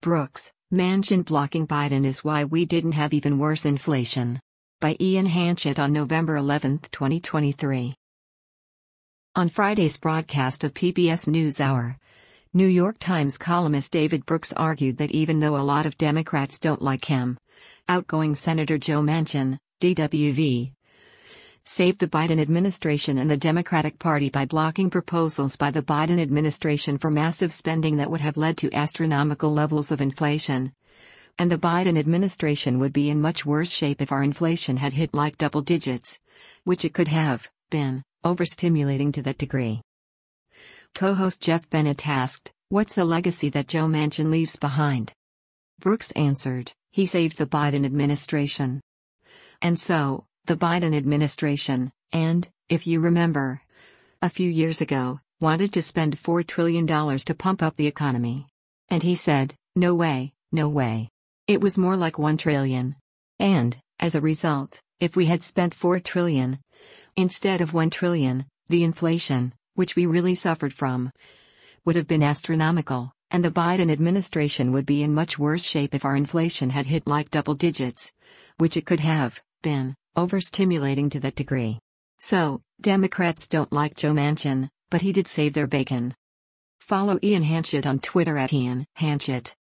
Brooks, Manchin blocking Biden is why we didn't have even worse inflation. By Ian Hanchett on November 11, 2023. On Friday's broadcast of PBS NewsHour, New York Times columnist David Brooks argued that even though a lot of Democrats don't like him, outgoing Senator Joe Manchin, DWV, saved the Biden administration and the Democratic Party by blocking proposals by the Biden administration for massive spending that would have led to astronomical levels of inflation. And the Biden administration would be in much worse shape if our inflation had hit like double digits, which it could have been, overstimulating to that degree. Co-host Jeff Bennett asked, "What's the legacy that Joe Manchin leaves behind?" Brooks answered, "He saved the Biden administration." And so, the Biden administration, and, if you remember, a few years ago, wanted to spend $4 trillion to pump up the economy. And he said, no way, no way. It was more like $1 trillion. And, as a result, if we had spent $4 trillion instead of $1 trillion, the inflation, which we really suffered from, would have been astronomical, and the Biden administration would be in much worse shape if our inflation had hit like double digits, which it could have been, overstimulating to that degree. So, Democrats don't like Joe Manchin, but he did save their bacon. Follow Ian Hanchett on Twitter @IanHanchett.